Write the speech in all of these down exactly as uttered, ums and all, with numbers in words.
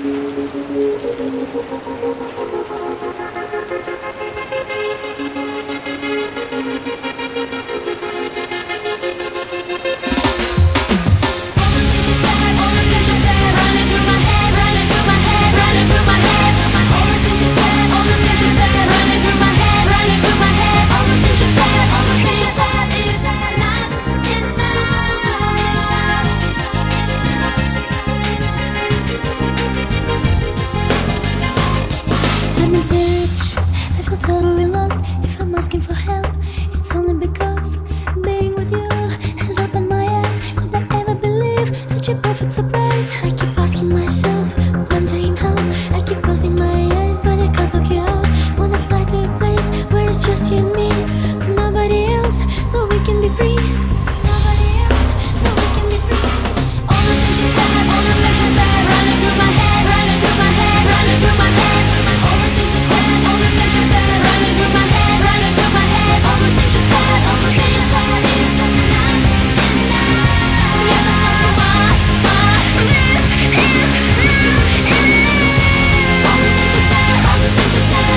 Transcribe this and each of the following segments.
Totally lost. If I'm asking for help, it's only because being with you has opened my eyes. Could I ever believe such a perfect surprise? I keep asking myself, wondering how. I keep closing my eyes, but I can't block you out. Wanna fly to a place where it's just you and me, nobody else, so we can be free. Nobody else, so we can be free. All the things you said, all the things you said, running through my head, running through my head, running through my head. All the things you said, all the things you said, running through my head, running through my head. All the things you said, all the things you said is not enough. Yeah, that's for my, my lips is all the things you said, all the things you said.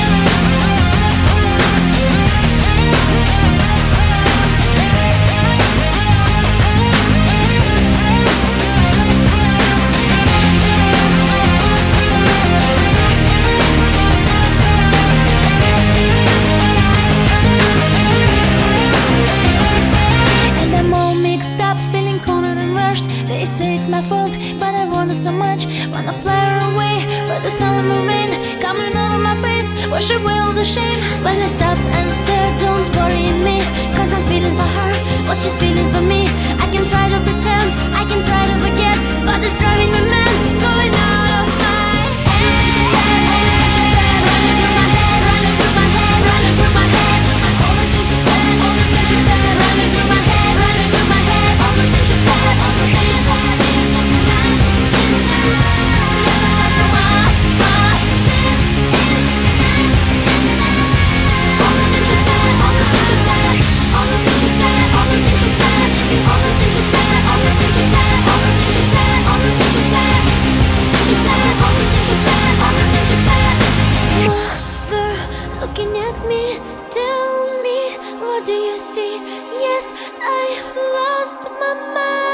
And I'm all mixed up, feeling cornered and rushed. They say it's my fault, but I want it so much. Wanna fly away, but the sun and the rain coming over my face, wash away all the shame. When I stop and stare, don't worry me, cause I'm feeling for her what she's feeling for me. I can try to pretend, I can try to forget, but it's driving me mad, going out of my head. All the things you said, running through my head, running through my head, running through my head. All the things you said, all the things you said, running through my head, running through my head. All the things you said, all the things you said is not enough. Yeah, that's for my, my lips is not enough. All the things you said, all the things you said, all the things you said, all the things you said, all the things you said, all the things you said, all the things you said, all the things you said, you said, all the things you said, all the things you said. Mother, looking at me, tell me, what do you see? Yes, I lost my mind.